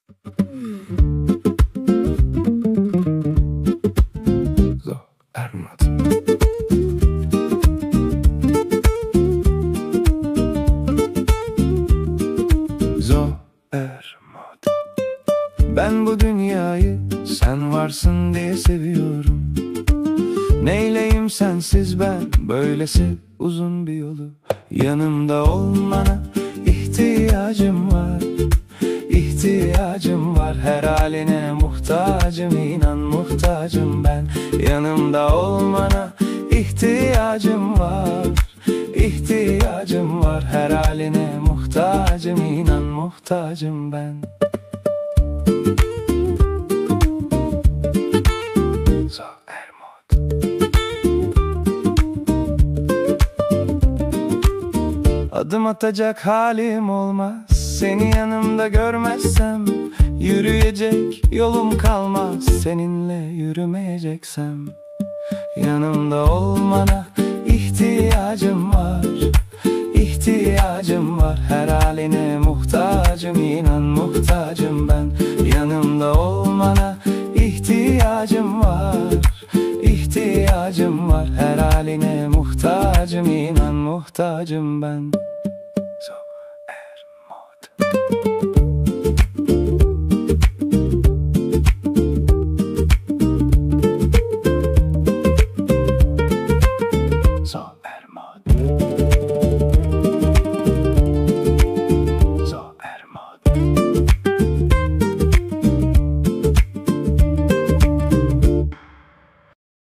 So, Ermat. Ermat. Ben bu dünyayı sen varsın diye seviyorum. Neyleyim sensiz ben, böylesi uzun bir yolu. Yanımda olmana ihtiyacım var. İhtiyacım var, her haline muhtacım, inan muhtacım ben. Yanımda olmana ihtiyacım var. İhtiyacım var, her haline muhtacım, inan muhtacım ben. So Ermat. Adım atacak halim olmaz seni yanımda görmezsem. Yürüyecek yolum kalmaz seninle yürümeyeceksem. Yanımda olmana ihtiyacım var. İhtiyacım var, her haline muhtacım, inan muhtacım ben. Yanımda olmana ihtiyacım var. İhtiyacım var, her haline muhtacım, inan muhtacım ben. So Ermat. So Ermat.